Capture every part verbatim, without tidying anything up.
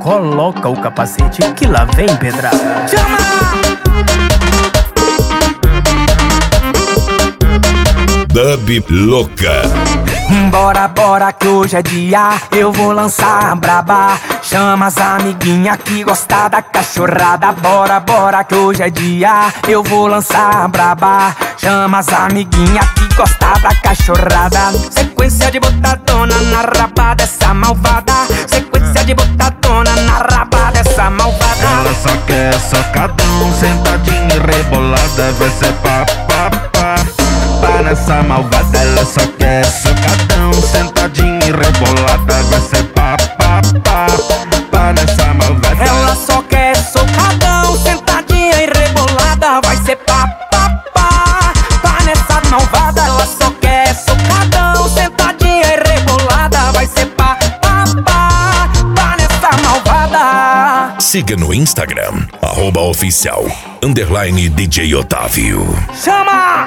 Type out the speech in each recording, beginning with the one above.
coloca o capacete que lá vem pedrada. Chama! Dub louca. Bora, bora que hoje é dia, eu vou lançar a braba. Chama as amiguinha que gosta da cachorrada. Bora, bora que hoje é dia, eu vou lançar a braba. Chama as amiguinha que gosta da cachorrada. Sequência de botadona na raba dessa malvada. Sequência de botadona na raba dessa malvada. Ela só quer socadão, sentadinha e rebolada. Vai ser pá, pá, pá. Pá nessa malvada, ela só quer socadão, sentadinha e rebolada. Vai ser pá, pá, pá. Pá nessa malvada. Ela só quer socadão, sentadinha e rebolada. Vai ser pá, pá, pá. Pá nessa malvada. Ela só quer socadão, sentadinha e rebolada. Vai ser pá, pá, pá. Pá nessa malvada. Siga no Instagram, arroba oficial, underline D J Otávio. Chama!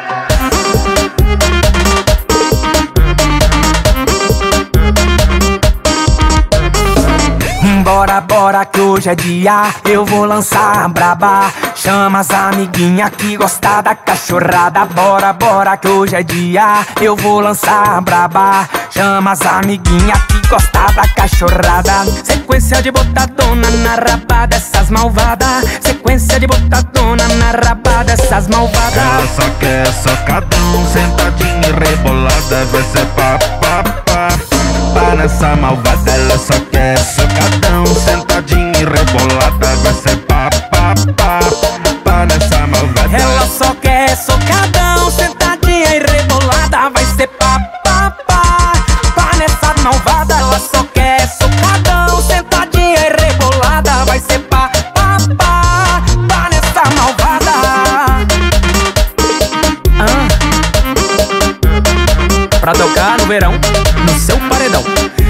Bora, bora que hoje é dia, eu vou lançar a braba. Chama as amiguinha que gosta da cachorrada. Bora, bora que hoje é dia, eu vou lançar a braba. Chama as amiguinha que gosta da cachorrada. Sequência de botadona na raba dessas malvadas. Sequência de botadona na raba dessas malvadas. Ela só quer socadão, sentadinha e rebolada. Vai ser pá, pá, pá. Pá nessa malvada, ela só quer socadão, sentadinha e rebolada. Vai ser pá, pá, pá. Pá nessa malvada. Ela só quer socadão, sentadinha e rebolada. Vai ser pá, pá, pá. Pá nessa malvada. Ela só quer socadão, sentadinha e rebolada. Vai ser pá, pá, pá. Pá nessa malvada. Ah. Pra tocar no verão, no seu paredão.